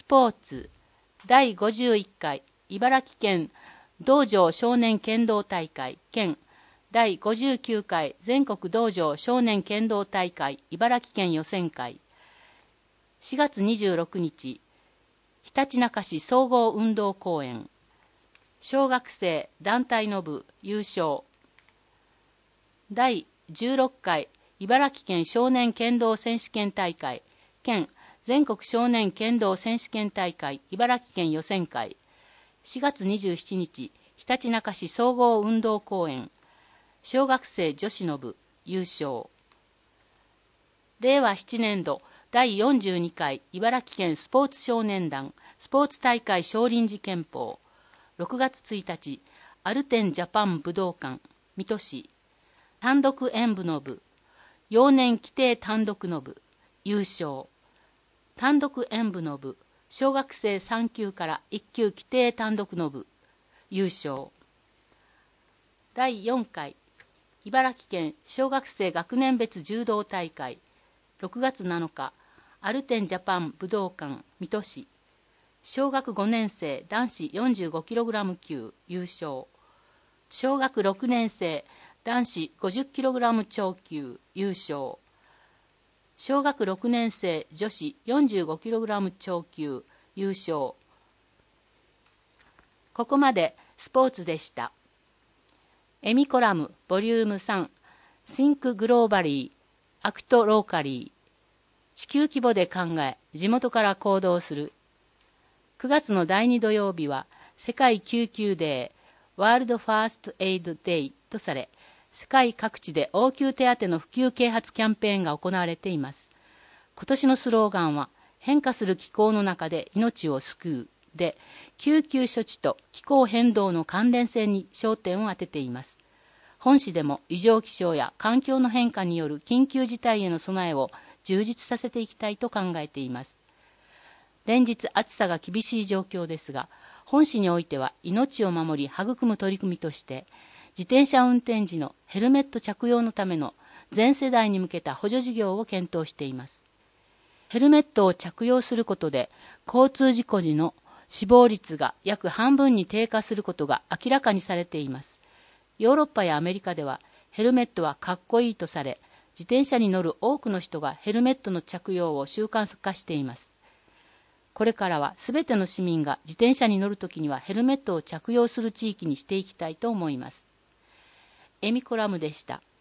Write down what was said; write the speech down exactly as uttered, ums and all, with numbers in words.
スポーツだいごじゅういっかい茨城県道場少年剣道大会兼だいごじゅうきゅうかい全国道場少年剣道大会茨城県予選会しがつにじゅうろくにちひたちなか市総合運動公園小学生団体の部優勝だいじゅうろっかい茨城県少年剣道選手権大会兼全国少年剣道選手権大会茨城県予選会しがつにじゅうしちにちひたちなか市総合運動公園小学生女子の部優勝れいわななねんどだいよんじゅうにかい茨城県スポーツ少年団スポーツ大会少林寺拳法ろくがつついたちアルテンジャパン武道館水戸市単独演武の部幼年規定単独の部優勝単独演武の部小学生さんきゅうからいっきゅう規定単独の部優勝だいよんかい茨城県小学生学年別柔道大会ろくがつなのかアルテンジャパン武道館水戸市小学ごねんせい男子 よんじゅうごキログラム 級優勝小学ろくねんせい男子 ごじゅっキログラム 超級優勝小学ろくねんせい女子 よんじゅうごキログラム 超級優勝ここまでスポーツでした。エミコラムボリュームさん Think Globally Act Locally 地球規模で考え地元から行動するくがつのだいに土曜日は世界救急デーワールドファーストエイドデイとされ世界各地で応急手当の普及啓発キャンペーンが行われています。今年のスローガンは変化する気候の中で命を救うで救急処置と気候変動の関連性に焦点を当てています。本誌でも異常気象や環境の変化による緊急事態への備えを充実させていきたいと考えています。連日暑さが厳しい状況ですが、本誌においては命を守り育む取り組みとして自転車運転時のヘルメット着用のための全世代に向けた補助事業を検討しています。ヘルメットを着用することで交通事故時の死亡率が約半分に低下することが明らかにされています。ヨーロッパやアメリカではヘルメットはかっこいいとされ、自転車に乗る多くの人がヘルメットの着用を習慣化しています。これからはすべての市民が自転車に乗るときにはヘルメットを着用する地域にしていきたいと思います。エミコラムでした。